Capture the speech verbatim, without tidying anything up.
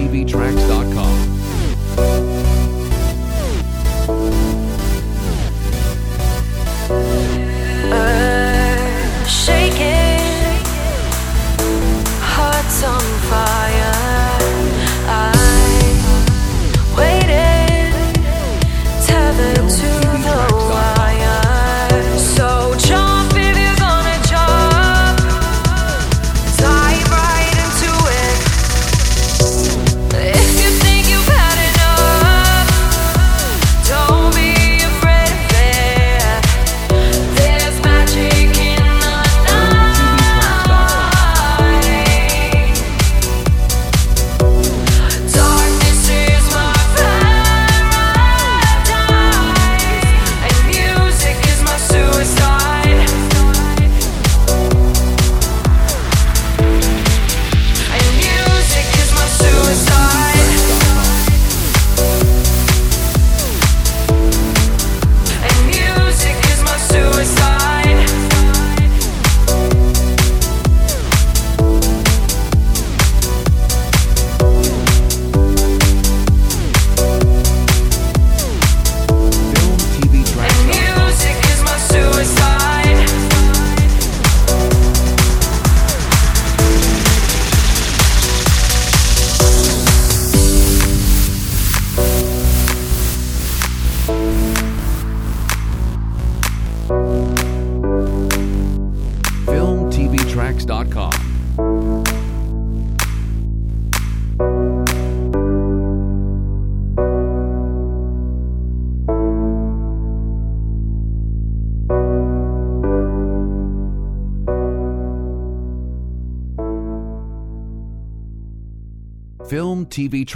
v tracks dot com. Earth shaking, hearts on fire. I waited, tethered to the wire. So jump if you're gonna jump, dive right into it. If you think you've had enough, don't be afraid of it. There's magic in the night. Darkness is my paradise, and music is my suicide. And music is my suicide. And music is my suicide. film t v tracks And dot com. music is my suicide. film t v tracks dot com. film t v